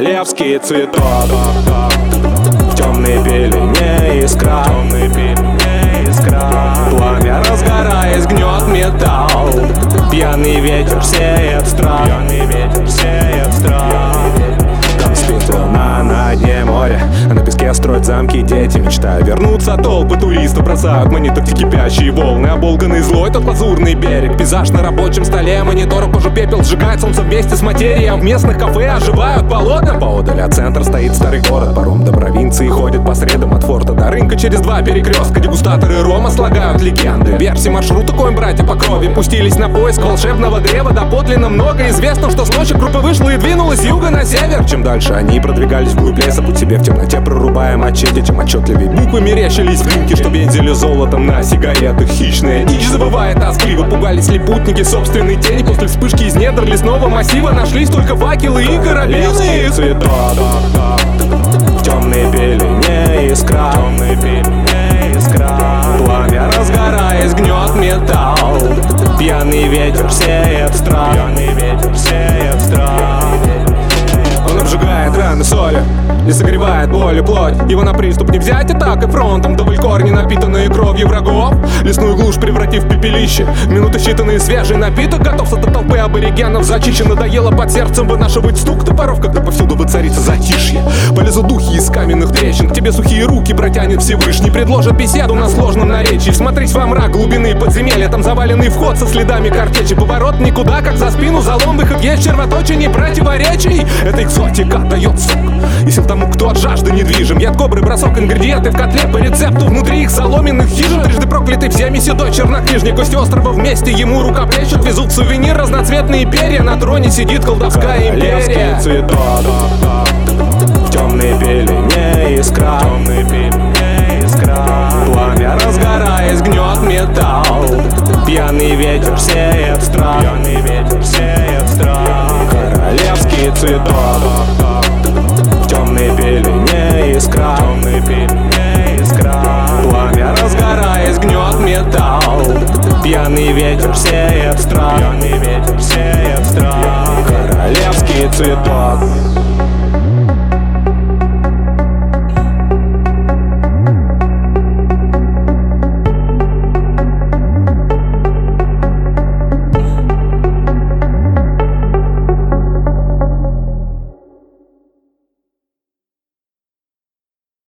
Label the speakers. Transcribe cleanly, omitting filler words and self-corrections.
Speaker 1: королевский цветок. В темной пелене искра, пламя разгораясь гнет металл. Пьяный ветер сеет страх, Там спит луна на дне моря, а на песке строят замки дети, мечтая вернуться. Толпы туристов бросают монеток в кипящие волны. Оболганный злой тот лазурный берег, пейзаж на рабочем столе, монитор кожу пепел сжигает солнце вместе с материей. А в местных кафе оживают полотна. Поодаль от центра стоит старый город, паром до провинции ходит по средам от форта до рынка. Через два перекрестка дегустаторы рома слагают легенды. Версии маршрута, коим братья по крови пустились на поиск волшебного древа. Доподлинно много известно, что с ночи группа вышла и двинулась с юга на север. Чем дальше они продвигались вглубь леса, путь себе в темноте прорубая мачете, тем отчетливее буквы мерещились в рынке, что вензели золотом на сигаретах. Хищная дичь забывает тоскливо, пугались ли путники собственной тени. После вспышки из недр лесного массива нашлись только факелы и карабины. Цветок в темной пелене искра, пламя разгораясь гнет металл. Пьяный ветер сеет страх, Он обжигает раны солью и согревает болью плоть. Его на приступ не взять атакой фронтом. Вдоль корни, напитанные кровью врагов, лесную глушь превратив в пепелище. Минуты считанные, свежий напиток готов. От толпы аборигенов зачищен. Надоело под сердцем вынашивать стук топоров, когда повсюду воцарится затишье. Полезут духи из каменных трещин, к тебе сухие руки протянет Всевышний. Предложат беседу на сложном наречии. Всмотрись во мрак глубины подземелья, там заваленный вход со следами картечи. Поворот никуда, как за спину залом. Выход есть червоточине противоречий. Это экзотика дает сок и сил тому, кто от жажды недвижим. Яд кобры, бросок, ингредиенты в котле по рецепту. Внутри их соломенных хижин, трижды проклятый всеми седой чернокнижник. Кости острова вместе ему рукоплещут, везут сувенир разноцветные перья. На троне сидит колдовская империя. Цветок в темной пелене искра, пламя разгораясь гнет металл. Пьяный ветер сеет страх, королевский цветок в темной пелене искра, пламя разгораясь гнет металл. Пьяный ветер сеет страх, королевский цветок.